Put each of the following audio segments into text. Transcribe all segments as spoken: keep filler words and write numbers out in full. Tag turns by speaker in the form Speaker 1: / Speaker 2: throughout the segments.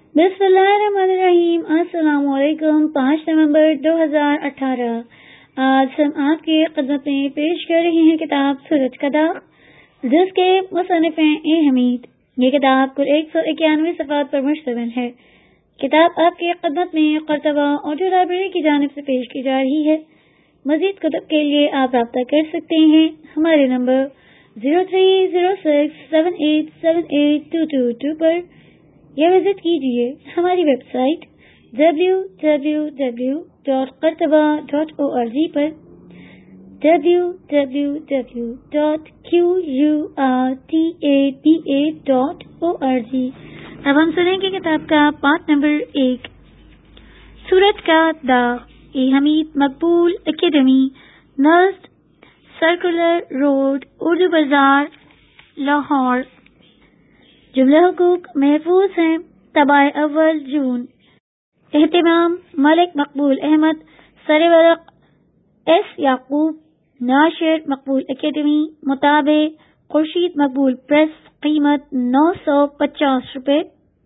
Speaker 1: بسم اللہ الرحمن الرحیم۔ السلام علیکم۔ پانچ نومبر دو ہزار اٹھارہ۔ آج ہم آپ کی خدمت میں پیش کر رہے ہیں کتاب سورج کا داغ، جس کے مصنف ہیں اے حمید۔ یہ کتاب کل ایک سو اکیانوے صفحات پر مشتمل ہے۔ کتاب آپ کی خدمت میں قرطبہ آڈیو لائبریری کی جانب سے پیش کی جا رہی ہے۔ مزید کتب کے لیے آپ رابطہ کر سکتے ہیں ہمارے number zero three zero six seven eight seven eight two two two پر، یا وزٹ کیجیے ہماری web site W W W dot Qurtuba dot O R G پر، W W W dot Q U R T A T A dot O R G. اب ہم سنیں گے کتاب کا پارٹ نمبر ایک، سورج کا داغ، اے حمید مقبول اکیڈمی، نرسڈ سرکولر روڈ، اردو بازار، لاہور۔ جملہ حقوق محفوظ ہیں۔ طبع اول جون۔ اہتمام ملک مقبول احمد، سرورق ایس یعقوب، ناشر مقبول اکیڈمی، مطابع خورشید مقبول پریس، قیمت نو سو پچاس روپے،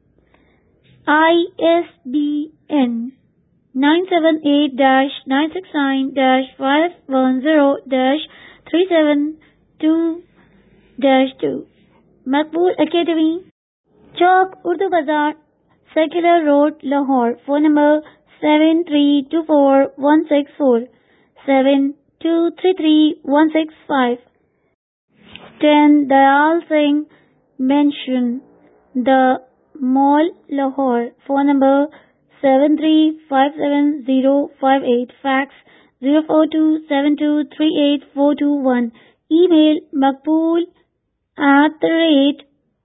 Speaker 1: I S B N nine seven eight dash nine six nine dash five one zero dash three seven two dash two. Maqbool academy, چوک اردو بازار، circular road, Lahore. Phone number seven three two four one six four seven two three three one six five. Ten Dyal Singh mention, the Mall, Lahore. Phone number seven three five seven zero five eight, fax zero four two seven two three eight four two one. Email Maqbool at the rate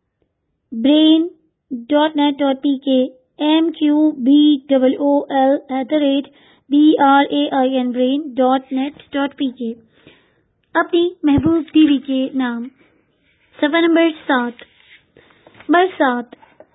Speaker 1: brain dot net dot P K, M Q B double O L at the rate B R A I N brain dot net dot P K. اپنی محبوب بیوی کے نام۔ صفحہ number سات، برسات۔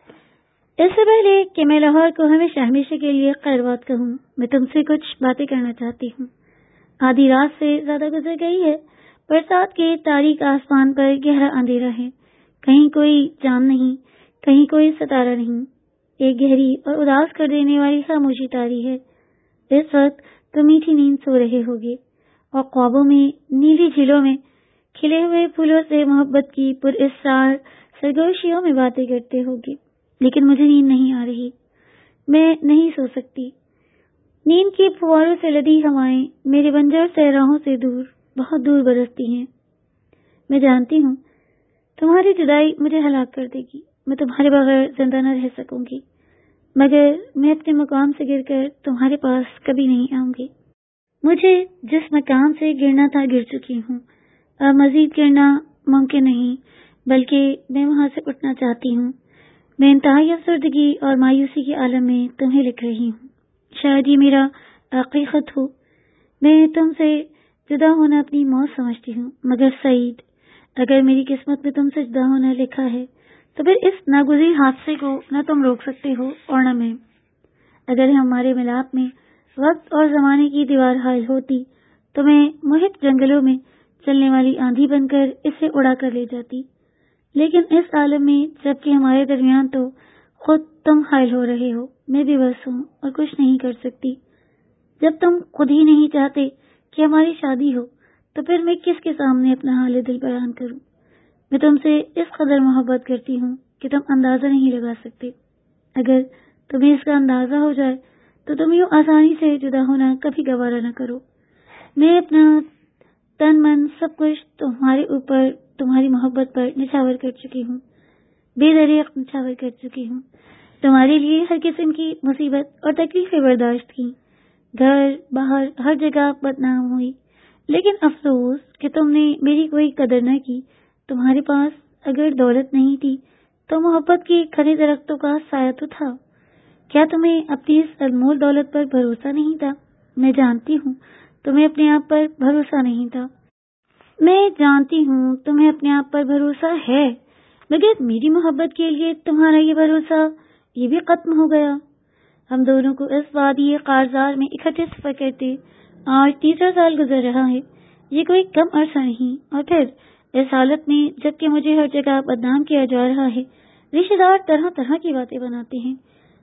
Speaker 1: اس سے پہلے کہ میں لاہور کو ہمیشہ ہمیشہ کے لیے خیر بات کہوں، میں تم سے کچھ باتیں کرنا چاہتی ہوں۔ آدھی رات سے زیادہ گزر گئی ہے۔ برسات کے تاریک آسمان پر گہرا اندھیرا ہے، کہیں کوئی چاند نہیں، کہیں کوئی ستارہ نہیں، ایک گہری اور اداس کر دینے والی خاموشی طاری ہے۔ اس وقت تم میٹھی نیند سو رہے ہوگے اور خوابوں میں نیلی جھیلوں میں کھلے ہوئے پھولوں سے محبت کی پر اسرار سرگوشیوں میں باتیں کرتے ہوگے، لیکن مجھے نیند نہیں آ رہی، میں نہیں سو سکتی۔ نیند کی پھواروں سے لدی ہوائیں میرے بنجر صحراؤں سے دور، بہت دور برستی ہیں۔ میں جانتی ہوں تمہاری جدائی مجھے ہلاک کر دے گی، میں تمہارے بغیر زندہ نہ رہ سکوں گی، مگر میں اپنے مقام سے گر کر تمہارے پاس کبھی نہیں آؤں گی۔ مجھے جس مقام سے گرنا تھا گر چکی ہوں، اب مزید گرنا ممکن نہیں، بلکہ میں وہاں سے اٹھنا چاہتی ہوں۔ میں انتہائی افسردگی اور مایوسی کے عالم میں تمہیں لکھ رہی ہوں۔ شاید یہ میرا آخری خط ہو۔ میں تم سے جدا ہونا اپنی موت سمجھتی ہوں، مگر سعید، اگر میری قسمت میں تم سے جدا ہونا لکھا ہے تو پھر اس ناگزیر حادثے کو نہ تم روک سکتے ہو اور نہ میں۔ اگر ہمارے ملاپ میں وقت اور زمانے کی دیوار حائل ہوتی تو میں محیط جنگلوں میں چلنے والی آندھی بن کر اسے اڑا کر لے جاتی، لیکن اس عالم میں جبکہ ہمارے درمیان تو خود تم حائل ہو رہے ہو، میں بھی بس ہوں اور کچھ نہیں کر سکتی۔ جب تم خود ہی نہیں چاہتے کہ ہماری شادی ہو تو پھر میں کس کے سامنے اپنا حال دل بیان کروں؟ میں تم سے اس قدر محبت کرتی ہوں کہ تم اندازہ نہیں لگا سکتے۔ اگر تمہیں اس کا اندازہ ہو جائے تو تم یوں آسانی سے جدا ہونا کبھی گوارا نہ کرو۔ میں اپنا تن من سب کچھ تمہارے اوپر، تمہاری محبت پر نچھاور کر چکی ہوں، بے دریغ نچھاور کر چکی ہوں۔ تمہارے لیے ہر قسم کی مصیبت اور تکلیفیں برداشت کی، گھر باہر ہر جگہ بدنام ہوئی، لیکن افسوس کہ تم نے میری کوئی قدر نہ کی۔ تمہارے پاس اگر دولت نہیں تھی تو محبت کی کھڑے درختوں کا سایہ تو تھا۔ کیا تمہیں اپنی اس انمول دولت پر بھروسہ نہیں تھا؟ میں جانتی ہوں تمہیں اپنے آپ پر بھروسہ نہیں تھا۔ میں جانتی ہوں تمہیں اپنے آپ پر بھروسہ ہے، مگر میری محبت کے لیے تمہارا یہ بھروسہ یہ بھی ختم ہو گیا۔ ہم دونوں کو اس وادی قارزار میں اکٹھے سفر کرتے آج تیسرا سال گزر رہا ہے، یہ کوئی کم عرصہ نہیں۔ اور پھر اس حالت میں جبکہ مجھے ہر جگہ بدنام کیا جا رہا ہے، رشتہ دار طرح طرح کی باتیں بناتے ہیں،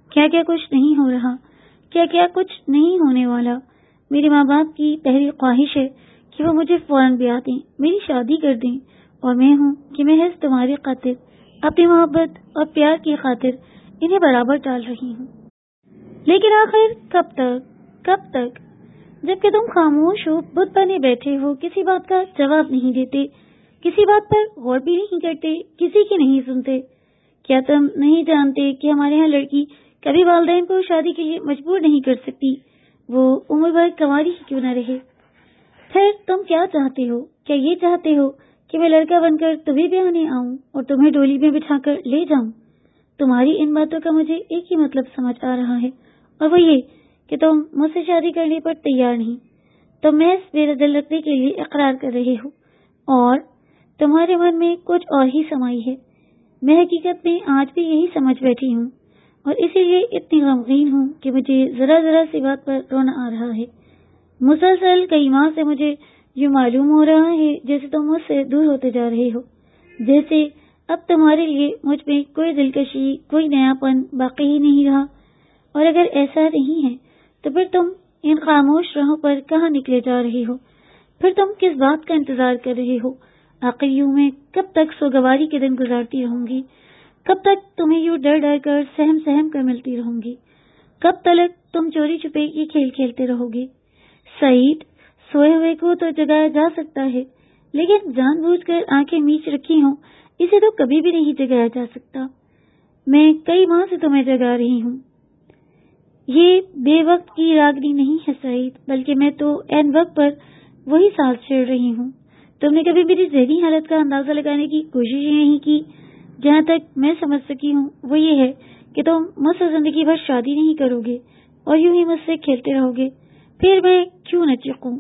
Speaker 1: کیا کیا کچھ نہیں ہو رہا، کیا کیا کچھ نہیں ہونے والا۔ میرے ماں باپ کی پہلی خواہش ہے کہ وہ مجھے فوراً بیاہ دیں، میری شادی کر دیں، اور میں ہوں کہ محض تمہاری خاطر، اپنی محبت اور پیار کی خاطر انہیں برابر ڈال رہی ہوں۔ لیکن آخر کب تک کب تک جبکہ تم خاموش ہو، بت بنے بیٹھے ہو، کسی بات کا جواب نہیں دیتے، کسی بات پر غور بھی نہیں کرتے، کسی کی نہیں سنتے۔ کیا تم نہیں جانتے کہ ہمارے ہاں لڑکی کبھی والدین کو شادی کے لیے مجبور نہیں کر سکتی، وہ عمر بھر کنواری ہی کیوں نہ رہے؟ پھر تم کیا چاہتے ہو؟ کیا یہ چاہتے ہو کہ میں لڑکا بن کر تمہیں بیانے آؤں اور تمہیں ڈولی میں بٹھا کر لے جاؤں؟ تمہاری ان باتوں کا مجھے ایک ہی مطلب سمجھ آ رہا ہے، اور وہ یہ کہ تم مجھ سے شادی کرنے پر تیار نہیں، تم محض میرا دل رکھنے کے لیے اقرار کر رہے ہو، اور تمہارے من میں کچھ اور ہی سمائی ہے۔ میں حقیقت میں آج بھی یہی سمجھ بیٹھی ہوں، اور اسی لیے اتنی غمگین ہوں کہ مجھے ذرا ذرا سی بات پر رونا آ رہا ہے۔ مسلسل کئی ماہ سے مجھے یوں معلوم ہو رہا ہے جیسے تم مجھ سے دور ہوتے جا رہے ہو، جیسے اب تمہارے لیے مجھ میں کوئی دلکشی، کوئی نیا پن باقی ہی نہیں رہا۔ اور اگر ایسا نہیں ہے تو پھر تم ان خاموش راہوں پر کہاں نکلے جا رہے ہو؟ پھر تم کس بات کا انتظار کر رہے ہو؟ آخر یوں میں کب تک سوگواری کے دن گزارتی رہوں گی؟ کب تک تمہیں یوں ڈر ڈر کر سہم سہم کر ملتی رہوں گی؟ کب تلک تم چوری چھپے یہ کھیل کھیلتے رہو گے؟ سعید، سوئے ہوئے کو تو جگایا جا سکتا ہے، لیکن جان بوجھ کر آنکھیں میچ رکھی ہوں اسے تو کبھی بھی نہیں جگایا جا سکتا۔ میں کئی ماہ سے تمہیں جگا رہی ہوں۔ یہ بے وقت کی راگنی نہیں ہے سعید، بلکہ میں تو عین وقت پر وہی ساز چھیڑ رہی ہوں۔ تم نے کبھی میری ذہنی حالت کا اندازہ لگانے کی کوشش ہی نہیں کی۔ جہاں تک میں سمجھ سکی ہوں وہ یہ ہے کہ تم مجھ سے زندگی بھر شادی نہیں کرو گے اور یوں ہی مجھ سے کھیلتے رہو گے۔ پھر میں کیوں نہ چکوں؟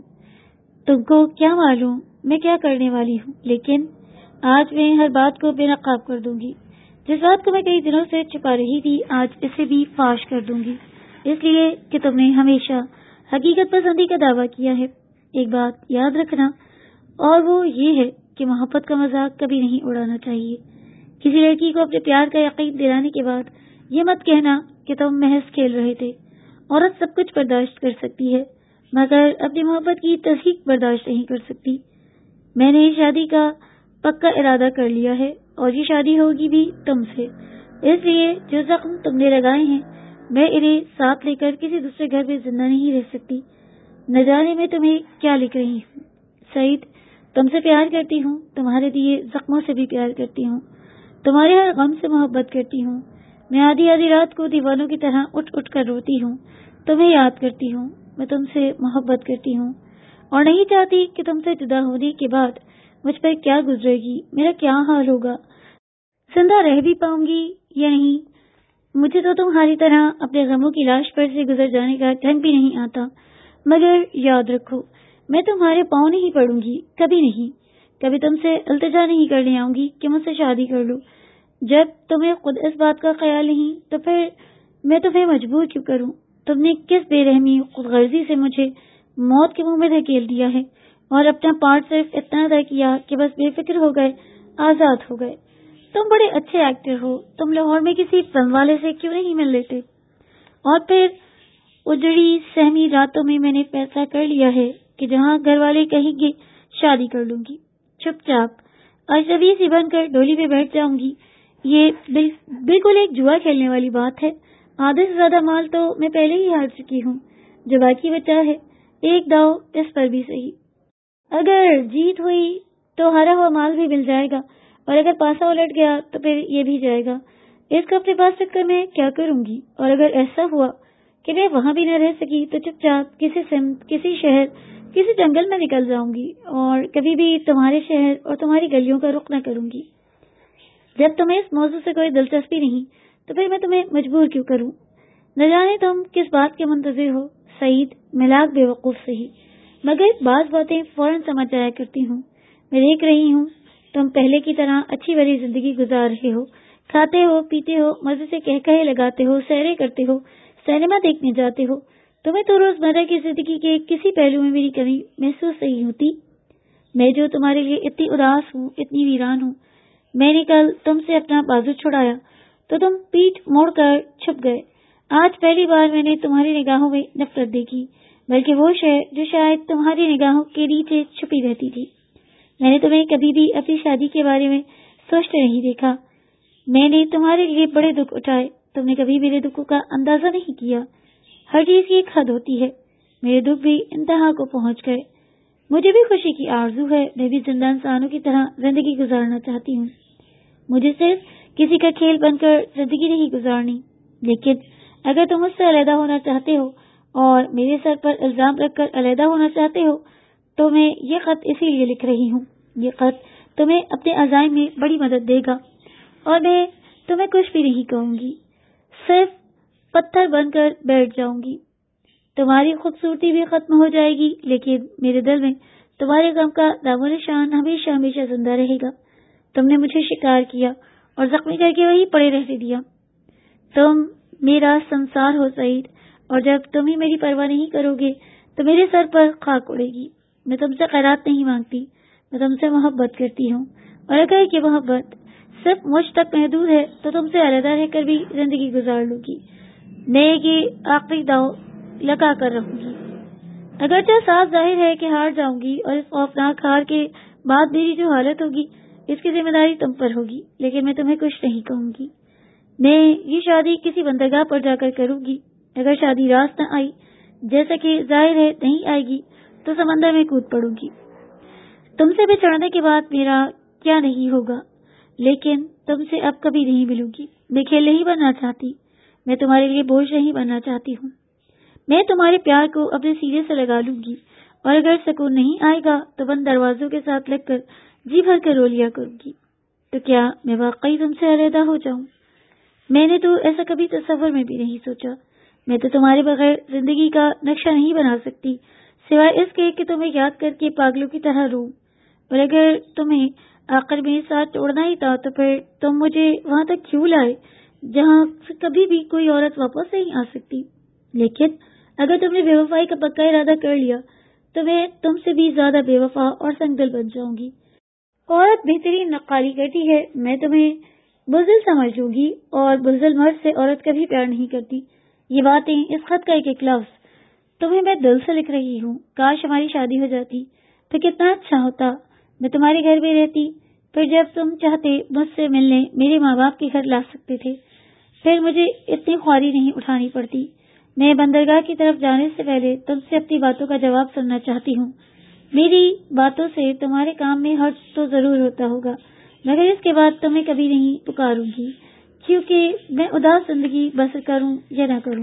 Speaker 1: تم کو کیا معلوم میں کیا کرنے والی ہوں، لیکن آج میں ہر بات کو بے نقاب کر دوں گی۔ جس بات کو میں کئی دنوں سے چھپا رہی تھی آج اسے بھی فاش کر دوں گی، اس لیے کہ تم نے ہمیشہ حقیقت پسندی کا دعویٰ کیا ہے۔ ایک بات یاد رکھنا، اور وہ یہ ہے کہ محبت کا مذاق کبھی نہیں اڑانا چاہیے۔ کسی لڑکی کو اپنے پیار کا یقین دلانے کے بعد یہ مت کہنا کہ تم محض کھیل رہے تھے۔ عورت سب کچھ برداشت کر سکتی ہے مگر اپنی محبت کی تصدیق برداشت نہیں کر سکتی۔ میں نے شادی کا پکا ارادہ کر لیا ہے اور یہ شادی ہوگی بھی تم سے، اس لیے جو زخم تم نے لگائے ہیں میں انہیں ساتھ لے کر کسی دوسرے گھر میں زندہ نہیں رہ سکتی۔ نہ جانے میں تمہیں کیا لکھ رہی ہوں سعید، تم سے پیار کرتی ہوں، تمہارے دیے زخموں سے بھی پیار کرتی ہوں، تمہارے ہر غم سے محبت کرتی ہوں۔ میں آدھی آدھی رات کو دیوانوں کی طرح اٹھ اٹھ کر روتی ہوں، تمہیں یاد کرتی ہوں، میں تم سے محبت کرتی ہوں اور نہیں چاہتی کہ تم سے جدا ہونے کے بعد مجھ پر کیا گزرے گی، میرا کیا حال ہوگا، زندہ رہ بھی پاؤں گی یا نہیں۔ مجھے تو تمہاری طرح اپنے غموں کی لاش پر سے گزر جانے کا ڈھنگ بھی نہیں آتا، مگر یاد رکھو میں تمہارے پاؤں نہیں پڑوں گی، کبھی نہیں۔ کبھی تم سے التجا نہیں کرنے آؤں گی کہ مجھ سے شادی کر لو۔ جب تمہیں خود اس بات کا خیال نہیں تو پھر میں تمہیں مجبور کیوں کروں؟ تم نے کس بے رحمی خود غرضی سے مجھے موت کے منہ میں دھکیل دیا ہے اور اپنا پارٹ صرف اتنا ادا کیا کہ بس بے فکر ہو گئے، آزاد ہو گئے۔ تم بڑے اچھے ایکٹر ہو، تم لاہور میں کسی فلم والے سے کیوں نہیں مل لیتے؟ اور پھر اجڑی سہمی راتوں میں میں نے فیصلہ کر لیا ہے کہ جہاں گھر والے کہیں گے شادی کر لوں گی، چپ چاپ اجنبی سی بن کر ڈولی پہ بیٹھ جاؤں گی۔ یہ بالکل ایک جوا کھیلنے والی بات ہے۔ آدھے سے زیادہ مال تو میں پہلے ہی ہار چکی ہوں، جو باقی بچا ہے ایک داؤ اس پر بھی صحیح۔ اگر جیت ہوئی تو ہارا ہوا مال بھی مل جائے گا، اور اگر پاسا الٹ گیا تو پھر یہ بھی جائے گا۔ اس کو اپنے پاس رکھ کر میں کیا کروں گی؟ اور اگر ایسا ہوا کہ میں وہاں بھی نہ رہ سکی تو چپ چاپ کسی سمت، کسی شہر، کسی جنگل میں نکل جاؤں گی اور کبھی بھی تمہارے شہر اور تمہاری گلیوں کا رخ نہ کروں گی۔ جب تمہیں اس موضوع سے کوئی دلچسپی نہیں تو پھر میں تمہیں مجبور کیوں کروں؟ نہ جانے تم کس بات کے منتظر ہو سعید، ملاک بے وقوف سہی، مگر بعض باتیں فوراً سمجھ جایا کرتی ہوں۔ میں دیکھ رہی ہوں تم پہلے کی طرح اچھی بڑی زندگی گزار رہے ہو، کھاتے ہو، پیتے ہو، مزے سے کہہ کہے لگاتے ہو، سیریں کرتے ہو، سینما دیکھنے جاتے ہو۔ تمہیں تو روزمرہ کی زندگی کے کسی پہلو میں میری کمی محسوس نہیں ہوتی۔ میں جو تمہارے لیے اتنی اداس ہوں، اتنی ویران ہوں۔ میں نے کل تم سے اپنا بازو چھڑایا تو تم پیٹھ موڑ کر چھپ گئے، آج پہلی بار میں نے تمہاری نگاہوں میں نفرت دیکھی، بلکہ وہ شے جو شاید تمہاری نگاہوں کے نیچے چھپی رہتی تھی۔ میں نے تمہیں کبھی بھی اپنی شادی کے بارے میں سوچتے نہیں دیکھا۔ میں نے تمہارے لیے بڑے دکھ اٹھائے، تم نے کبھی میرے دکھوں کا اندازہ نہیں کیا۔ ہر چیز کی ایک حد ہوتی ہے، میرے دکھ بھی انتہا کو پہنچ گئے۔ مجھے بھی خوشی کی آرزو ہے، میں بھی زندہ انسانوں کی طرح زندگی گزارنا چاہتی ہوں۔ مجھے صرف کسی کا کھیل بن کر زندگی نہیں گزارنی، لیکن اگر تم مجھ سے علیحدہ ہونا چاہتے ہو اور میرے سر پر الزام رکھ کر علیحدہ ہونا چاہتے ہو تو میں یہ خط اسی لیے لکھ رہی ہوں۔ یہ خط تمہیں اپنے عزائم میں بڑی مدد دے گا اور میں تمہیں کچھ بھی نہیں کہوں گی، صرف پتھر بن کر بیٹھ جاؤں گی۔ تمہاری خوبصورتی بھی ختم ہو جائے گی، لیکن میرے دل میں تمہارے غم کا نام و نشان ہمیشہ ہمیشہ زندہ رہے گا۔ تم نے مجھے شکار کیا اور زخمی کر کے وہی پڑے رہنے دیا۔ تم میرا سنسار ہو سعید، اور جب تم ہی میری پرواہ نہیں کرو گے تو میرے سر پر خاک اڑے گی۔ میں تم سے خیرات نہیں مانگتی، میں تم سے محبت کرتی ہوں، اور اگر یہ محبت صرف مجھ تک محدود ہے تو تم سے علیحدہ رہ کر بھی زندگی گزار لوں گی۔ میں یہ آخری داؤ لگا کر رہوں گی۔ اگرچہ صاف ظاہر ہے کہ ہار جاؤں گی، اور اس خوفناک ہار کے بعد میری جو حالت ہوگی اس کی ذمہ داری تم پر ہوگی، لیکن میں تمہیں کچھ نہیں کہوں گی۔ میں یہ شادی کسی بندرگاہ پر جا کر کروں گی۔ اگر شادی راست نہ آئی، جیسا کہ ظاہر ہے نہیں آئے گی، تو سمندر میں کود پڑوں گی۔ تم سے بچھڑنے کے بعد میرا کیا نہیں ہوگا، لیکن تم سے اب کبھی نہیں ملوں گی۔ میں کھیل نہیں بننا چاہتی، میں تمہارے لیے بوجھ نہیں بننا چاہتی ہوں۔ میں تمہارے پیار کو اپنے سینے سے لگا لوں گی، اور اگر سکون نہیں آئے گا تو بند دروازوں کے ساتھ لگ کر جی بھر کر رو لیا کروں گی۔ تو کیا میں واقعی تم سے علیحدہ ہو جاؤں؟ میں نے تو ایسا کبھی تصور میں بھی نہیں سوچا۔ میں تو تمہارے بغیر زندگی کا نقشہ نہیں بنا سکتی، سوائے اس کے کہ تمہیں یاد کر کے پاگلوں کی طرح رو۔ اور اگر تمہیں آخر میں ساتھ چھوڑنا ہی تھا تو پھر تم مجھے وہاں تک کیوں لائے جہاں سے کبھی بھی کوئی عورت واپس نہیں آ سکتی؟ لیکن اگر تم نے بے وفائی کا پکا ارادہ کر لیا تو میں تم سے بھی زیادہ بے وفا اور سنگ دل بن جاؤں گی۔ عورت بہترین نقالی کرتی ہے، میں تمہیں بزدل سمجھ لوں گی، اور بزدل مرد سے عورت کبھی پیار نہیں کرتی۔ یہ باتیں، اس خط کا ایک ایک لفظ تمہیں میں دل سے لکھ رہی ہوں۔ کاش ہماری شادی ہو جاتی تو کتنا اچھا ہوتا۔ میں تمہارے گھر میں رہتی، پھر جب تم چاہتے مجھ سے ملنے میرے ماں باپ کے گھر لا سکتے تھے، پھر مجھے اتنی خواری نہیں اٹھانی پڑتی۔ میں بندرگاہ کی طرف جانے سے پہلے تم سے اپنی باتوں کا جواب سننا چاہتی ہوں۔ میری باتوں سے تمہارے کام میں حرج تو ضرور ہوتا ہوگا، مگر اس کے بعد تمہیں کبھی نہیں پکاروں گی، کیونکہ میں اداس زندگی بسر کروں یا نہ کروں۔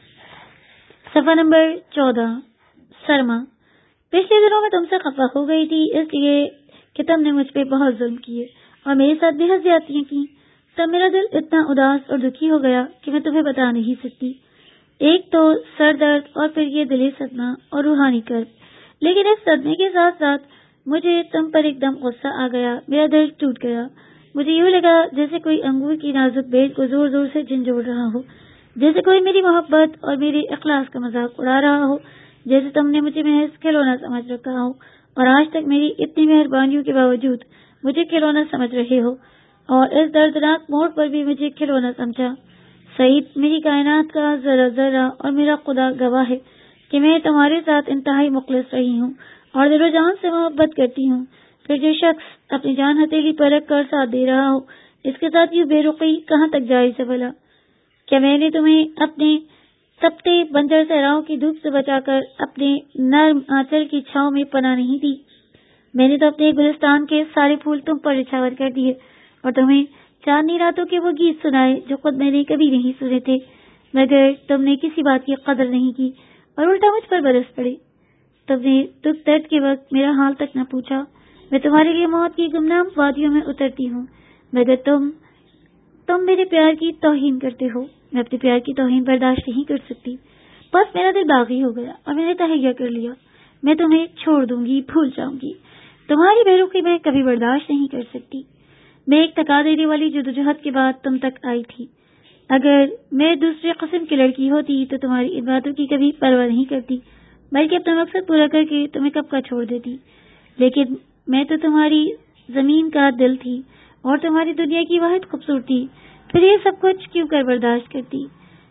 Speaker 1: صفحہ نمبر چودہ۔ سرما، پچھلے دنوں میں تم سے خفا ہو گئی تھی اس لیے کہ تم نے مجھ پہ بہت ظلم کیے اور میرے ساتھ بے حد زیادتیاں کی۔ تب میرا دل اتنا اداس اور دکھی ہو گیا کہ میں تمہیں بتا نہیں سکتی۔ ایک تو سر درد، اور پھر یہ دلی صدمہ اور روحانی کرب۔ لیکن اس صدمے کے ساتھ ساتھ مجھے تم پر ایک دم غصہ آ گیا، میرا دل ٹوٹ گیا۔ مجھے یوں لگا جیسے کوئی انگور کی نازک بیل کو زور زور سے جھنجھوڑ رہا ہو، جیسے کوئی میری محبت اور میرے اخلاص کا مذاق اڑا رہا ہو، جیسے تم نے مجھے محض کھلونا سمجھ رکھا ہو اور آج تک میری اتنی مہربانیوں کے باوجود مجھے کھلونا سمجھ رہے ہو، اور اس دردناک موڑ پر بھی مجھے کھلونا سمجھا۔ سعید، میری کائنات کا ذرہ ذرہ اور میرا خدا گواہ ہے کہ میں تمہارے ساتھ انتہائی مخلص رہی ہوں اور دل و جان سے محبت کرتی ہوں۔ پھر جو شخص اپنی جان ہتھیلی پر رکھ کر ساتھ دے رہا ہو، اس کے ساتھ یہ بے رخی کہاں تک جائز ہے بھلا؟ کیا میں نے تمہیں اپنے تپتے بنجر صحراؤں کی دھوپ سے بچا کر اپنے نرم آنچل کی چھاؤں میں پناہ نہیں دی؟ میں نے تو اپنے گلستان کے سارے پھول تم پر نچھاور کر دیے اور تمہیں چاندنی راتوں کے وہ گیت سنائے جو خود میں نے کبھی نہیں سنے تھے، مگر تم نے کسی بات کی قدر نہیں کی اور الٹا مجھ پر برس پڑے۔ تم نے دکھ درد کے وقت میرا حال تک نہ پوچھا۔ میں تمہارے لیے موت کی گمنام وادیوں میں اترتی ہوں، مگر تم تم میرے پیار کی توہین کرتے ہو۔ میں اپنے پیار کی توہین برداشت نہیں کر سکتی۔ بس میرا دل باغی ہو گیا اور میں نے تہیہ کر لیا، میں تمہیں چھوڑ دوں گی، بھول جاؤں گی۔ تمہاری بے رخی میں کبھی برداشت نہیں کر سکتی۔ میں ایک تکا دینے والی جدوجہد کے بعد تم تک آئی تھی۔ اگر میں دوسرے قسم کی لڑکی ہوتی تو تمہاری ان باتوں کی کبھی پرواہ نہیں کرتی، بلکہ اپنا مقصد پورا کر کے تمہیں کب کا چھوڑ دیتی۔ لیکن میں تو تمہاری زمین کا دل تھی اور تمہاری دنیا کی واحد خوبصورتی، پھر یہ سب کچھ کیوں کر برداشت کرتی؟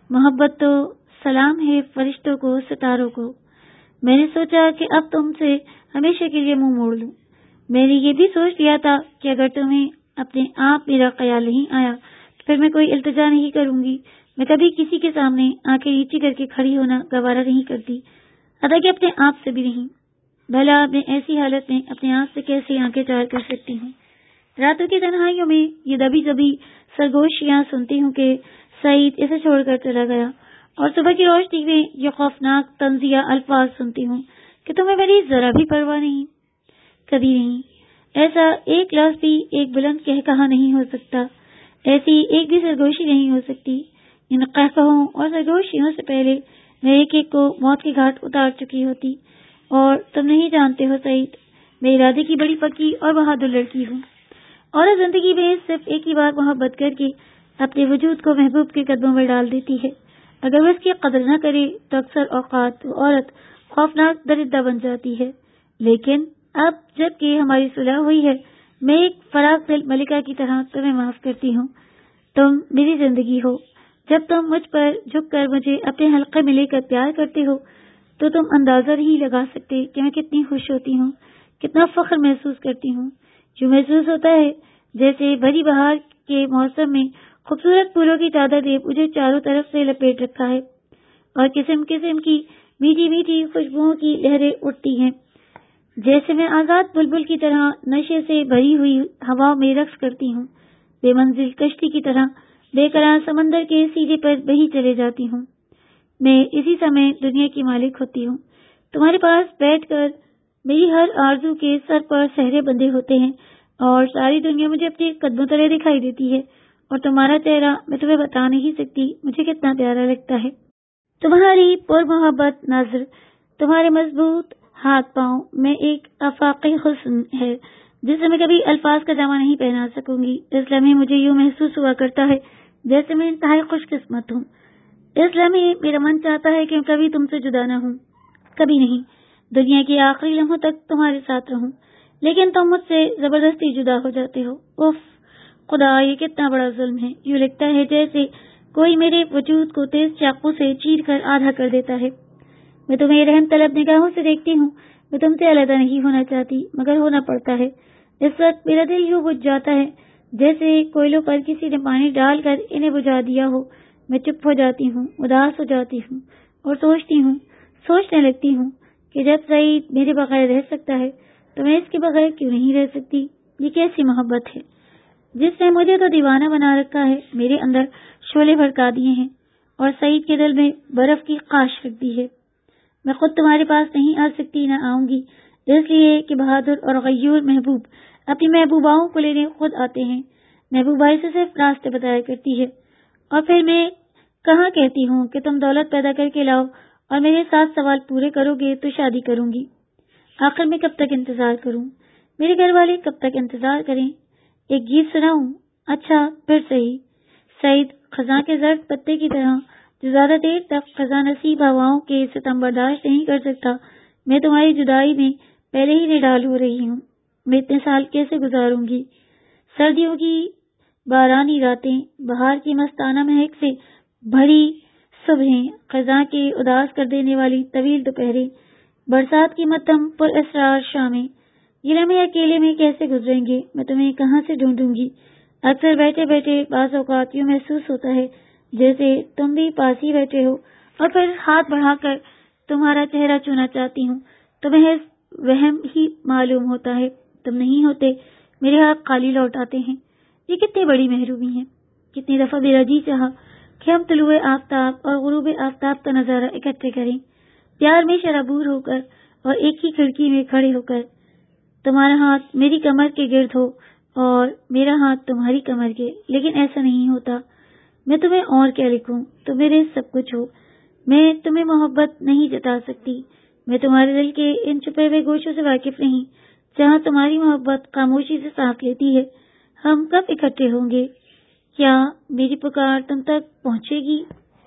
Speaker 1: محبت تو سلام ہے فرشتوں کو ستاروں کو۔ میں نے سوچا کہ اب تم سے ہمیشہ کے لیے منہ موڑ لوں۔ میں نے یہ بھی سوچ لیا تھا کہ اگر تمہیں اپنے آپ میرا خیال نہیں آیا تو پھر میں کوئی التجا نہیں کروں گی۔ میں کبھی کسی کے سامنے آنکھیں نیچی کر کے کھڑی ہونا گوارا نہیں کرتی، حتیٰ کہ اپنے آپ سے بھی نہیں۔ بھلا میں ایسی حالت میں اپنے آپ سے کیسے آنکھیں چار کر سکتی ہوں؟ راتوں کی تنہائیوں میں یہ دبی دبی سرگوشیاں سنتی ہوں کہ سعید اسے چھوڑ کر چلا گیا، اور صبح کی روشنی میں یہ خوفناک طنزیہ الفاظ سنتی ہوں کہ تمہیں میری ذرا بھی پرواہ نہیں، کبھی نہیں۔ ایسا ایک لفظ بھی ایک بلند کہہ کہا نہیں ہو سکتا، ایسی ایک بھی سرگوشی نہیں ہو سکتی۔ ان قہقہوں اور سرگوشیوں سے پہلے میں ایک ایک کو موت کے گھاٹ اتار چکی ہوتی، اور تم نہیں جانتے ہو سعید، میں ارادے کی بڑی پکی اور بہادر لڑکی ہوں۔ اور زندگی میں صرف ایک ہی بار محبت کر کے اپنے وجود کو محبوب کے قدموں میں ڈال دیتی ہے۔ اگر وہ اس کی قدر نہ کرے تو اکثر اوقات وہ عورت خوفناک درندہ بن جاتی ہے۔ لیکن اب جب کہ ہماری صلح ہوئی ہے، میں ایک فراغ دل ملکہ کی طرح تمہیں معاف کرتی ہوں۔ تم میری زندگی ہو۔ جب تم مجھ پر جھک کر مجھے اپنے حلقے میں لے کر پیار کرتے ہو تو تم اندازہ نہیں لگا سکتے کہ میں کتنی خوش ہوتی ہوں، کتنا فخر محسوس کرتی ہوں۔ جو محسوس ہوتا ہے جیسے بھری بہار کے موسم میں خوبصورت پھولوں کی چادر نے مجھے چاروں طرف سے لپیٹ رکھا ہے، اور قسم قسم کی میٹھی میٹھی خوشبوؤں کی لہریں اٹھتی ہیں، جیسے میں آزاد بلبل کی طرح نشے سے بھری ہوئی ہوا میں رقص کرتی ہوں، بے منزل کشتی کی طرح بے قرار سمندر کے سیدھے پر بہی چلے جاتی ہوں۔ میں اسی سمے دنیا کی مالک ہوتی ہوں۔ تمہارے پاس بیٹھ کر میری ہر آرزو کے سر پر سہرے بندھے ہوتے ہیں، اور ساری دنیا مجھے اپنے قدموں تلے دکھائی دیتی ہے، اور تمہارا چہرہ میں تمہیں بتا نہیں سکتی مجھے کتنا پیارا لگتا ہے۔ تمہاری پر محبت نظر، تمہارے مضبوط ہاتھ پاؤں میں ایک آفاقی حسن ہے جسے میں کبھی الفاظ کا جامہ نہیں پہنا سکوں گی۔ اس لمحے مجھے یوں محسوس ہوا کرتا ہے جیسے میں انتہائی خوش قسمت ہوں۔ اس لمحے میرا من چاہتا ہے کہ کبھی تم سے جدا نہ ہوں، کبھی نہیں، دنیا کے آخری لمحوں تک تمہارے ساتھ رہوں، لیکن تم مجھ سے زبردستی جدا ہو جاتے ہو۔ اف خدا، یہ کتنا بڑا ظلم ہے۔ یوں لگتا ہے جیسے کوئی میرے وجود کو تیز چاقو سے چیر کر آدھا کر دیتا ہے۔ میں تمہیں رحم طلب نگاہوں سے دیکھتی ہوں۔ میں تم سے علیحدہ نہیں ہونا چاہتی، مگر ہونا پڑتا ہے۔ اس وقت میرا دل یوں بجھ جاتا ہے جیسے کوئلوں پر کسی نے پانی ڈال کر انہیں بجھا دیا ہو۔ میں چپ ہو جاتی ہوں، اداس ہو جاتی ہوں، اور سوچتی ہوں، سوچنے لگتی ہوں کہ جب سعید میرے بغیر رہ سکتا ہے تو میں اس کے بغیر کیوں نہیں رہ سکتی۔ یہ کیسی محبت ہے جس نے مجھے تو دیوانہ بنا رکھا ہے، میرے اندر شعلے بھڑکا دیے ہیں، اور سعید کے دل میں برف کی قاش رکھ دی ہے۔ میں خود تمہارے پاس نہیں آ سکتی، نہ آؤں گی، اس لیے کہ بہادر اور غیور محبوب اپنی محبوباؤں کو لینے خود آتے ہیں۔ محبوبہ اسے صرف راستے بتایا کرتی ہے، اور پھر میں کہاں کہتی ہوں کہ تم دولت پیدا کر کے لاؤ اور میرے سات سوال پورے کرو گے تو شادی کروں گی۔ آخر میں کب تک انتظار کروں؟ میرے گھر والے کب تک انتظار کریں؟ ایک گیت سناؤں؟ اچھا پھر صحیح۔ سعید، خزاں کے زرد پتے کی طرح جو زیادہ دیر تک خزاں نصیب ہواؤں کے ستم برداشت نہیں کر سکتا، میں تمہاری جدائی میں پہلے ہی نڈال ہو رہی ہوں۔ میں اتنے سال کیسے گزاروں گی؟ سردیوں کی بارانی راتیں، بہار کی مستانہ مہک سے بھری صبحیں، خزاں کے اداس کر دینے والی طویل دوپہریں، برسات کی مدھم پر اسرار شامیں، یہ لمحے اکیلے میں کیسے گزریں گے؟ میں تمہیں کہاں سے ڈھونڈوں گی؟ اکثر بیٹھے بیٹھے بعض اوقات یوں محسوس ہوتا ہے جیسے تم بھی پاس ہی بیٹھے ہو، اور پھر ہاتھ بڑھا کر تمہارا چہرہ چھونا چاہتی ہوں تو محض وہم ہی معلوم ہوتا ہے، تم نہیں ہوتے، میرے ہاتھ خالی لوٹ آتے ہیں۔ یہ کتنی بڑی محرومی ہے۔ کتنی دفعہ میرا جی چاہا کہ ہم طلوع آفتاب اور غروب آفتاب کا نظارہ اکٹھے کریں، پیار میں شرابور ہو کر اور ایک ہی کھڑکی میں کھڑے ہو کر، تمہارا ہاتھ میری کمر کے گرد ہو اور میرا ہاتھ تمہاری کمر کے، لیکن ایسا نہیں ہوتا۔ میں تمہیں اور کیا لکھوں؟ تم میرے سب کچھ ہو۔ میں تمہیں محبت نہیں جتا سکتی، میں تمہارے دل کے ان چھپے ہوئے گوشوں سے واقف نہیں جہاں تمہاری محبت خاموشی سے سانس لیتی ہے۔ ہم کب اکٹھے ہوں گے؟ کیا میری پکار تم تک پہنچے گی؟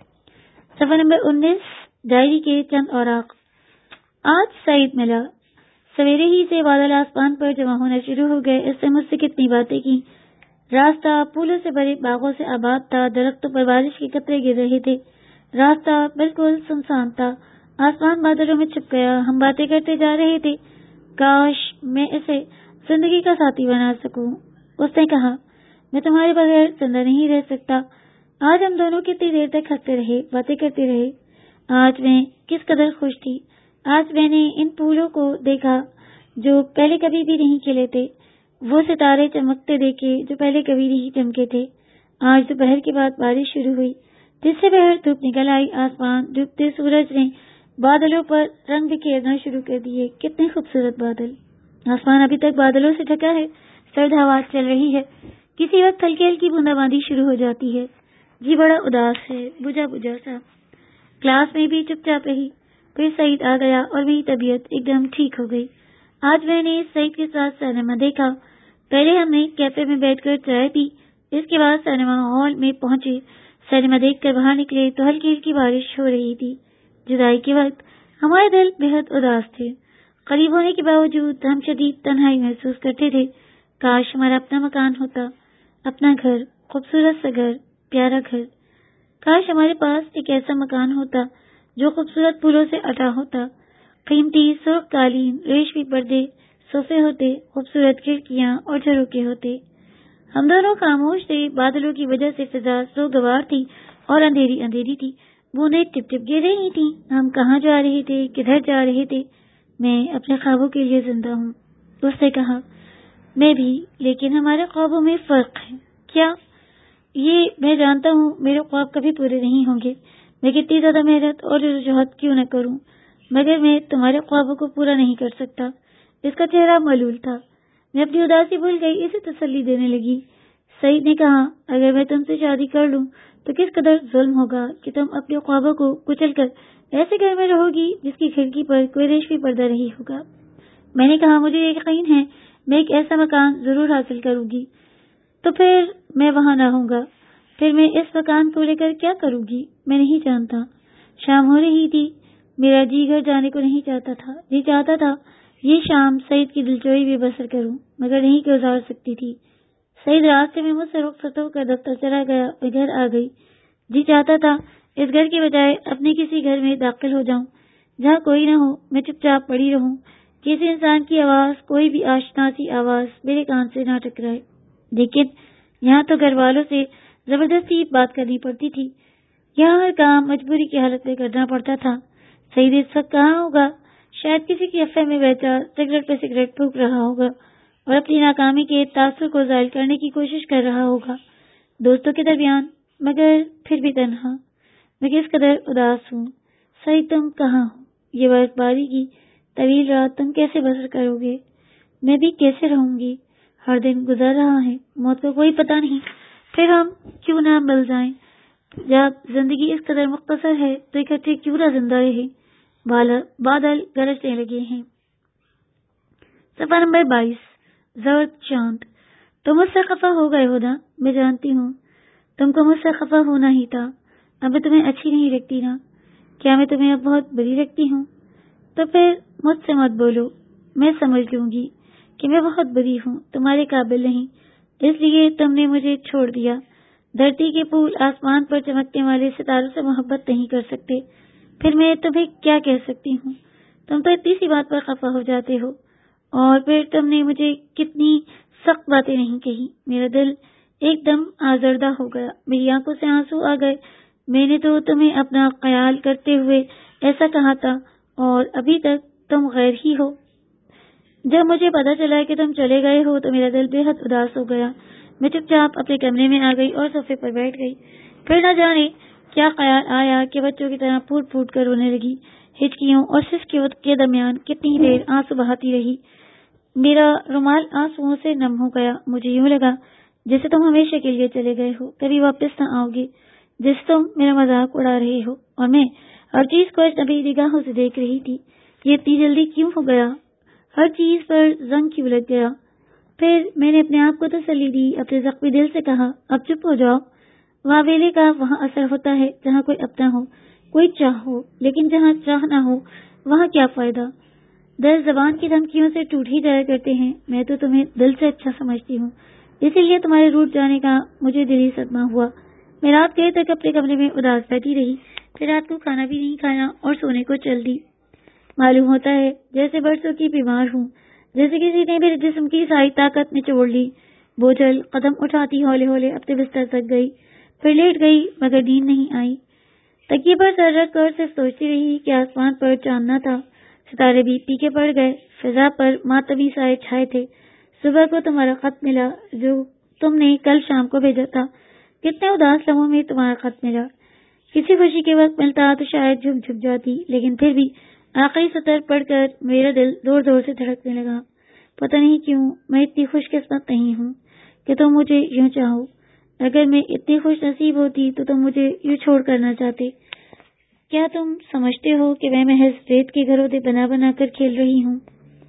Speaker 1: صفحہ نمبر انیس، ڈائری کے چند اوراق۔ آج سعید ملا۔ سویرے ہی سے بادل آسمان پر جمع ہونا شروع ہو گئے۔ اس سے مجھ سے کتنی باتیں کی۔ راستہ پھولوں سے بھرے باغوں سے آباد تھا، درختوں پر بارش کے قطرے گر رہے تھے، راستہ بالکل سنسان تھا، آسمان بادلوں میں چھپ گیا۔ ہم باتیں کرتے جا رہے تھے، کاش میں اسے زندگی کا ساتھی بنا سکوں۔ اس نے کہا، میں تمہارے بغیر زندہ نہیں رہ سکتا۔ آج ہم دونوں کتنی دیر تک ہنستے رہے، باتیں کرتے رہے۔ آج میں کس قدر خوش تھی۔ آج میں نے ان پھولوں کو دیکھا جو پہلے کبھی بھی نہیں کھلے تھے، وہ ستارے چمکتے دیکھے جو پہلے کبھی نہیں چمکے تھے۔ آج دوپہر کے بعد بارش شروع ہوئی، جس سے بہر دھوپ نکل آئی۔ آسمان ڈوبتے سورج نے بادلوں پر رنگ بکھیرنا شروع کر دیے۔ کتنے خوبصورت بادل! آسمان ابھی تک بادلوں سے ڈھکا ہے، سرد ہوا چل رہی ہے، کسی وقت ہلکی ہلکی بوندا باندی شروع ہو جاتی ہے۔ جی بڑا اداس ہے، بجھا بجھا سا۔ کلاس میں بھی چپ چاپ رہی، پھر سعید آ گیا اور میری طبیعت ایک دم ٹھیک ہو گئی۔ آج میں نے سعید کے ساتھ سینما دیکھا۔ پہلے ہم نے کیفے میں بیٹھ کر چائے پی، اس کے بعد سینما ہال میں پہنچے۔ سینما دیکھ کر باہر نکلے تو ہلکی ہلکی بارش ہو رہی تھی۔ جدائی کے وقت ہمارے دل بہت اداس تھے، قریب ہونے کے باوجود ہم شدید تنہائی محسوس کرتے تھے۔ کاش ہمارا اپنا مکان ہوتا، اپنا گھر، خوبصورت سا گھر، پیارا گھر۔ کاش ہمارے پاس ایک ایسا مکان ہوتا جو خوبصورت پھولوں سے اٹا ہوتا، قیمتی سرخ قالین، ریشمی پردے، صوفے ہوتے، خوبصورت کھڑکیاں اور جھروکے ہوتے۔ ہم دونوں خاموش تھے، بادلوں کی وجہ سے فضا سوگوار تھی اور اندھیری اندھیری تھی، بوندیں ٹپ ٹپ گر رہی تھیں۔ ہم کہاں جا رہے تھے، کدھر جا رہے تھے؟ میں اپنے خوابوں کے لیے زندہ ہوں، اس نے کہا۔ میں بھی، لیکن ہمارے خوابوں میں فرق ہے۔ کیا؟ یہ میں جانتا ہوں میرے خواب کبھی پورے نہیں ہوں گے، میں کتنی زیادہ محنت اور جدوجہد کیوں نہ کروں، مگر میں تمہارے خوابوں کو پورا نہیں کر سکتا۔ اس کا چہرہ ملول تھا۔ میں اپنی اداسی بھول گئی، اسے تسلی دینے لگی۔ سعید نے کہا، اگر میں تم سے شادی کر لوں تو کس قدر ظلم ہوگا کہ تم اپنے خوابوں کو کچل کر ایسے گھر میں رہو گی جس کی کھڑکی پر کوئی ریشمی پردہ نہیں ہوگا۔ میں نے کہا، مجھے یقین ہے میں ایک ایسا مکان ضرور حاصل کروں گی۔ تو پھر میں وہاں نہ ہوں گا، پھر میں اس مکان کو لے کر کیا کروں گی؟ میں نہیں جانتا۔ شام ہو رہی تھی، میرا جی گھر جانے کو نہیں چاہتا تھا، جی چاہتا تھا یہ شام سعید کی دلجوئی بھی بسر کروں، مگر نہیں گزار سکتی تھی۔ سعید راستے میں مجھ سے رخصت ہو کر دفتر چلا گیا، میں گھر آ گئی۔ جی چاہتا تھا اس گھر کے بجائے اپنے کسی گھر میں داخل ہو جاؤں جہاں کوئی نہ ہو، میں چپ چاپ پڑی رہوں، کسی انسان کی آواز، کوئی بھی آشنا سی آواز میرے کان سے نہ ٹکرائے۔ لیکن یہاں تو گھر والوں سے زبردستی بات کرنی پڑتی تھی، یہاں ہر کام مجبوری کی حالت میں کرنا پڑتا تھا۔ سعید اس وقت کہاں ہوگا؟ شاید کسی کیفے میں بیٹھا سگریٹ پہ سگریٹ پھونک رہا ہوگا اور اپنی ناکامی کے تاثر کو ظاہر کرنے کی کوشش کر رہا ہوگا دوستوں کے درمیان، مگر پھر بھی تنہا۔ میں کس قدر اداس ہوں۔ سعید تم کہاں ہو؟ یہ برف باری کی طویل رات تم کیسے بسر کرو گے؟ میں بھی کیسے رہوں گی؟ ہر دن گزر رہا ہے، موت کا کوئی پتہ نہیں، پھر ہم کیوں نہ مل جائیں؟ جب زندگی اس قدر مختصر ہے تو اکٹھے کیوں نہ زندہ رہے؟ بادل گرجنے لگے ہیں۔ صفحہ نمبر بائیس، زرد چاند۔ تم مجھ سے خفا ہو گئے ہو نا، میں جانتی ہوں تم کو مجھ سے خفا ہونا ہی تھا۔ اب میں تمہیں اچھی نہیں لگتی نا؟ کیا میں تمہیں اب بہت بری لگتی ہوں؟ تو پھر مجھ سے مت بولو، میں سمجھ لوں گی کہ میں بہت بری ہوں، تمہارے قابل نہیں، اس لیے تم نے مجھے چھوڑ دیا۔ دھرتی کے پھول آسمان پر چمکنے والے ستاروں سے محبت نہیں کر سکتے، پھر میں تمہیں کیا کہہ سکتی ہوں؟ تم تو اتنی سی بات پر خفا ہو جاتے ہو، اور پھر تم نے مجھے کتنی سخت باتیں نہیں کہی۔ میرا دل ایک دم آزردہ ہو گیا، میری آنکھوں سے آنسو آ گئے۔ میں نے تو تمہیں اپنا خیال کرتے ہوئے ایسا کہا تھا، اور ابھی تک تم غیر ہی ہو۔ جب مجھے پتا چلا کہ تم چلے گئے ہو تو میرا دل بے حد اداس ہو گیا۔ میں چپ چاپ اپنے کمرے میں آ گئی اور صوفے پر بیٹھ گئی۔ پھر نہ جانے کیا خیال آیا کہ بچوں کی طرح پھوٹ پھوٹ کر رونے لگی۔ ہچکیوں اور سسکیوں کے درمیان کتنی دیر آنسو بہاتی رہی۔ میرا رومال آنسوؤں سے نم ہو گیا۔ مجھے یوں لگا جیسے تم ہمیشہ کے لیے چلے گئے ہو، کبھی واپس نہ آؤ گے، جیسے تم میرا مذاق اڑا رہے ہو، اور میں ہر چیز کو اجنبی نگاہوں سے دیکھ رہی تھی۔ یہ اتنی جلدی کیوں ہو گیا؟ ہر چیز پر زنگ کیوں لگ گیا؟ پھر میں نے اپنے آپ کو تسلی دی، اپنے زخمی دل سے کہا، اب چپ ہو جاؤ۔ واویلے کا وہاں اثر ہوتا ہے جہاں کوئی اپنا ہو، کوئی چاہ ہو، لیکن جہاں چاہ نہ ہو وہاں کیا فائدہ؟ دل زبان کی دھمکیوں سے ٹوٹ ہی جایا کرتے ہیں۔ میں تو تمہیں دل سے اچھا سمجھتی ہوں، اسی لیے تمہارے روٹ جانے کا مجھے دلی صدمہ ہوا۔ میں رات گئے تک اپنے کمرے میں اداس بیٹھی رہی، پھر رات کو کھانا بھی نہیں کھایا اور سونے کو چل دی۔ معلوم ہوتا ہے جیسے برسوں کی بیمار ہوں، جیسے کسی نے میرے جسم کی ساری طاقت نچوڑ لی۔ بوجھل قدم اٹھاتی ہولے ہولے اپنے بستر تک گئی، پھر لیٹ گئی مگر نیند نہیں آئی۔ تکیے پر سر رکھ کر صرف سوچتی رہی کہ آسمان پر چاند نہ تھا، ستارے بھی پیکے پڑ گئے، فضا پر ماتمی سائے چھائے تھے۔ صبح کو تمہارا خط ملا جو تم نے کل شام کو بھیجا تھا۔ کتنے اداس لمحوں میں تمہارا خط ملا۔ کسی خوشی کے وقت ملتا تو شاید جھک جھک جاتی، لیکن پھر بھی آخری سطر پڑھ کر میرا دل زور زور سے دھڑکنے لگا۔ پتہ نہیں کیوں میں اتنی خوش قسمت نہیں ہوں کہ تم مجھے یوں چاہو۔ اگر میں اتنی خوش نصیب ہوتی تو تم مجھے یوں چھوڑ کرنا چاہتے۔ کیا تم سمجھتے ہو کہ میں محض ریت کے گھروں سے بنا بنا کر کھیل رہی ہوں؟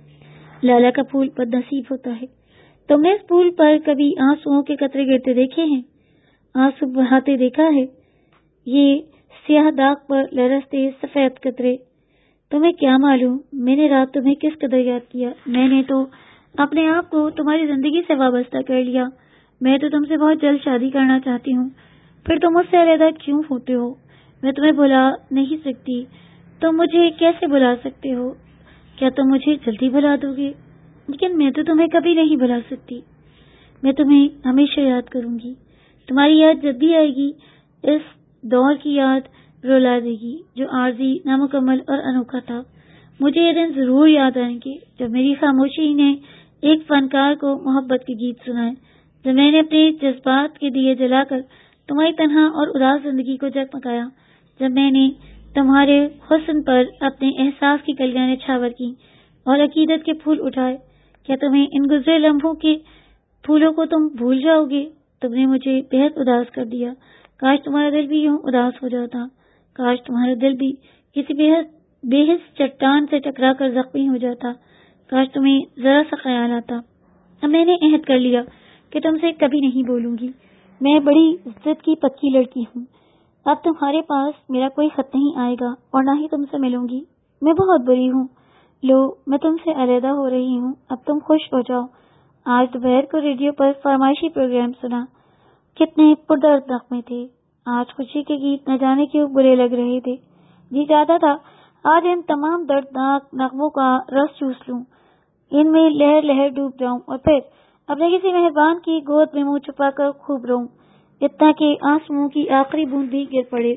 Speaker 1: لالا کا پھول بد نصیب ہوتا ہے۔ تم نے اس پھول پر کبھی آنسوؤں کے قطرے گرتے دیکھے ہیں؟ آنسو بہاتے دیکھا ہے؟ یہ سیاہ داغ پر لرزتے سفید قطرے۔ تمہیں کیا معلوم میں نے رات تمہیں کس قدر یاد کیا۔ میں نے تو اپنے آپ کو تمہاری زندگی سے وابستہ کر لیا۔ میں تو تم سے بہت جلد شادی کرنا چاہتی ہوں، پھر تم مجھ سے علیحدہ کیوں ہوتے ہو؟ میں تمہیں بھلا نہیں سکتی۔ تم مجھے کیسے بھلا سکتے ہو؟ کیا تم مجھے جلدی بھلا دو گے؟ لیکن میں تو تمہیں کبھی نہیں بھلا سکتی۔ میں تمہیں ہمیشہ یاد کروں گی۔ تمہاری یاد جب بھی آئے گی اس دور کی یاد رلا دے گی جو عارضی، نامکمل اور انوکھا تھا۔ مجھے یہ دن ضرور یاد آئیں گے جب میری خاموشی نے ایک فنکار کو محبت کے گیت سنائے، جب میں نے اپنے جذبات کے دیے جلا کر تمہاری تنہا اور اداس زندگی کو جگمگایا، جب میں نے تمہارے حسن پر اپنے احساس کی کلیاں نچھاور کی اور عقیدت کے پھول اٹھائے۔ کیا تمہیں ان گزرے لمحوں کے پھولوں کو تم بھول جاؤ گے؟ تم نے مجھے بہت اداس کر دیا۔ کاش تمہارا دل بھی یوں اداس ہو جاتا۔ کاش تمہارا دل بھی کسی بے حس بے حس چٹان سے ٹکرا کر زخمی ہو جاتا۔ کاش تمہیں ذرا سا خیال آتا۔ اب میں نے عہد کر لیا کہ تم سے کبھی نہیں بولوں گی۔ میں بڑی عزت کی پکی لڑکی ہوں۔ اب تمہارے پاس میرا کوئی خط نہیں آئے گا اور نہ ہی تم سے ملوں گی۔ میں بہت بری ہوں۔ لو میں تم سے علیحدہ ہو رہی ہوں، اب تم خوش ہو جاؤ۔ آج دوپہر کو ریڈیو پر فرمائشی پروگرام سنا، کتنے پردرد نغمے تھے۔ آج خوشی کے گیت نہ جانے کیوں برے لگ رہے تھے۔ جی چاہتا تھا آج ان تمام دردناک نغموں کا رس چوس لوں، ان میں لہر لہر ڈوب جاؤں اور پھر اپنے کسی مہربان کی گود میں منہ چھپا کر خوب روؤں، اتنا کہ آنسوؤں کی آخری بوند بھی گر پڑے۔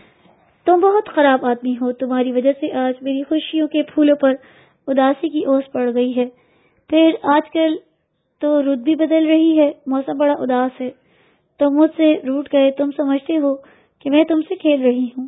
Speaker 1: تم بہت خراب آدمی ہو، تمہاری وجہ سے آج میری خوشیوں کے پھولوں پر اداسی کی اوس پڑ گئی ہے۔ پھر آج کل تو رت بھی بدل رہی ہے، موسم بڑا اداس ہے۔ تم مجھ سے روٹھ گئے، تم سمجھتے ہو کہ میں تم سے کھیل رہی ہوں۔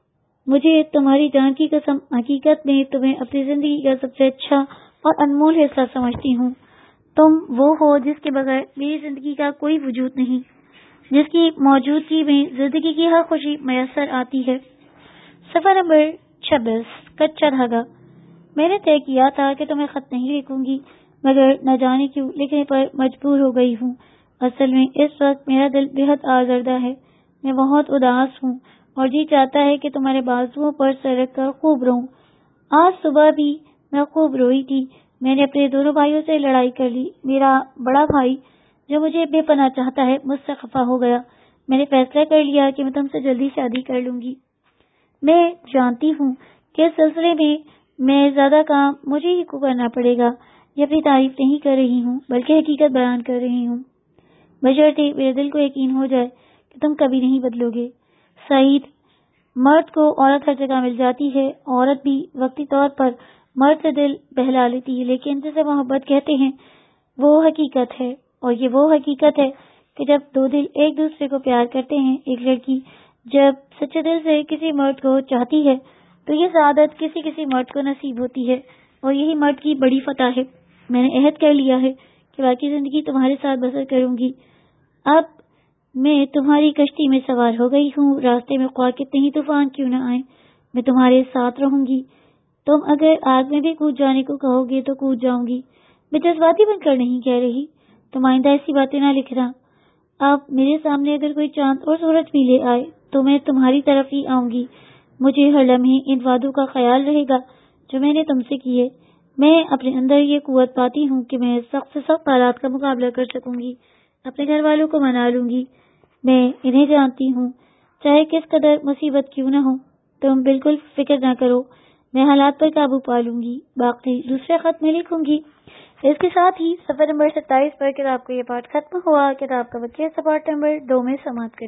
Speaker 1: مجھے تمہاری جان کی قسم حقیقت میں تمہیں اپنی زندگی کا سب سے اچھا اور انمول حصہ سمجھتی ہوں۔ تم وہ ہو جس کے بغیر میری زندگی کا کوئی وجود نہیں، جس کی موجودگی میں زندگی کی ہر خوشی میسر آتی ہے۔ صفحہ نمبر چھبیس، کچا دھاگا۔ میں نے طے کیا تھا کہ تمہیں خط نہیں لکھوں گی، مگر نہ جانے کیوں لکھنے پر مجبور ہو گئی ہوں۔ اصل میں اس وقت میرا دل بہت آزردہ ہے، میں بہت اداس ہوں اور جی چاہتا ہے کہ تمہارے بازوؤں پر سر رکھ کر خوب روؤں۔ آج صبح بھی میں خوب روئی تھی۔ میں نے اپنے دونوں بھائیوں سے لڑائی کر لی۔ میرا بڑا بھائی جو مجھے بے پناہ چاہتا ہے مجھ سے خفا ہو گیا۔ میں نے فیصلہ کر لیا کہ میں تم سے جلدی شادی کر لوں گی۔ میں جانتی ہوں کہ اس سلسلے میں میں زیادہ کام مجھے ہی کو کرنا پڑے گا۔ یہ اپنی تعریف نہیں کر رہی ہوں بلکہ حقیقت بیان کر رہی ہوں، بشرطے میرے دل کو یقین ہو جائے کہ تم کبھی نہیں بدلو گے۔ سعید، مرد کو عورت ہر جگہ مل جاتی ہے، عورت بھی وقتی طور پر مرد سے دل بہلا لیتی ہے، لیکن جسے محبت کہتے ہیں وہ حقیقت ہے، اور یہ وہ حقیقت ہے کہ جب دو دل ایک دوسرے کو پیار کرتے ہیں، ایک لڑکی جب سچے دل سے کسی مرد کو چاہتی ہے تو یہ سعادت کسی کسی مرد کو نصیب ہوتی ہے، اور یہی مرد کی بڑی فتح ہے۔ میں نے عہد کر لیا ہے کہ باقی زندگی تمہارے ساتھ بسر کروں گی۔ اب میں تمہاری کشتی میں سوار ہو گئی ہوں، راستے میں خواہ کتنے ہی طوفان کیوں نہ آئیں، میں تمہارے ساتھ رہوں گی۔ تم اگر آگ میں بھی کود جانے کو کہو گے تو کود جاؤں گی۔ میں جذباتی بن کر نہیں کہہ رہی، تم آئندہ ایسی باتیں نہ لکھنا۔ اب میرے سامنے اگر کوئی چاند اور سورج بھی لے آئے تو میں تمہاری طرف ہی آؤں گی۔ مجھے ہر لمحے ان وعدوں کا خیال رہے گا جو میں نے تم سے کیے۔ میں اپنے اندر یہ قوت پاتی ہوں کہ میں سخت سے سخت حالات کا مقابلہ کر سکوں گی، اپنے گھر والوں کو منا لوں گی۔ میں انہیں جانتی ہوں، چاہے کس قدر مصیبت کیوں نہ ہو. تم بالکل فکر نہ کرو، میں حالات پر قابو پا لوں گی، باقی دوسرے خط میں لکھوں گی. اس کے ساتھ ہی صفحہ نمبر ستائیس پر کتاب کا یہ پارٹ ختم ہوا. کتاب کا بقیہ سپارٹ نمبر دو میں سماعت کریں.